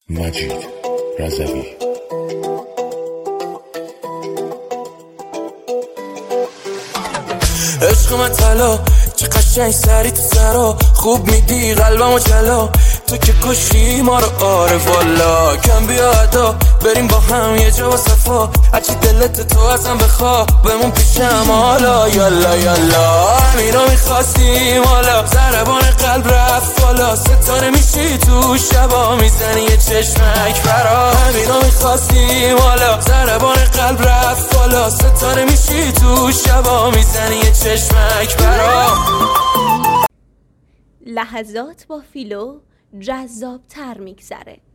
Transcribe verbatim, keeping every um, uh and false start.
مجید رضوی. عشق من طلا چه قشنگ سری تو سرا، خوب میدی قلبمو جلا، تو که کشی ما رو. آره والا کم بیا ادا بریم با هم یه جا با صفا، هرچی دلت تو ازم بخوا بمون پیشم حالا. یالا یالا همینا میخواستیم حالا، ضربان قلب رفت بالا، ستاره میشی تو شبا میزنی یه چشمک برا. همینا میخواستیم حالا، ضربان قلب رفت بالا، ستاره میشی تو شبا میزنی یه چشمک برا. لحظات با فیلو جذاب تر میگذره.